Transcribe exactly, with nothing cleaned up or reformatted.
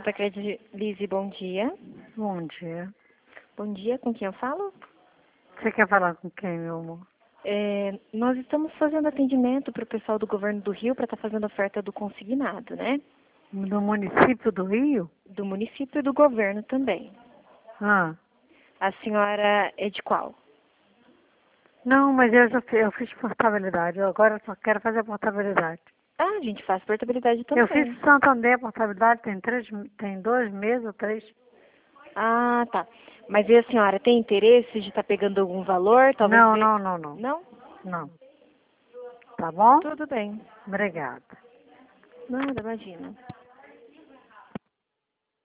Conta Crédito Lise, bom dia. Bom dia. Bom dia, com quem eu falo? Você quer falar com quem, meu amor? É, nós estamos fazendo atendimento para o pessoal do governo do Rio para estar fazendo oferta do consignado, né? Do município do Rio? Do município e do governo também. Ah. A senhora é de qual? Não, mas eu já fiz, eu fiz portabilidade. Eu agora só quero fazer portabilidade. Ah, a gente faz portabilidade também. Eu fiz Santander portabilidade tem três, tem dois meses ou três. Ah, tá. Mas e a senhora tem interesse de estar pegando algum valor? Talvez Não, ver- não, não, não. Não? Não. Tá bom? Tudo bem. Obrigada. Nada, imagina.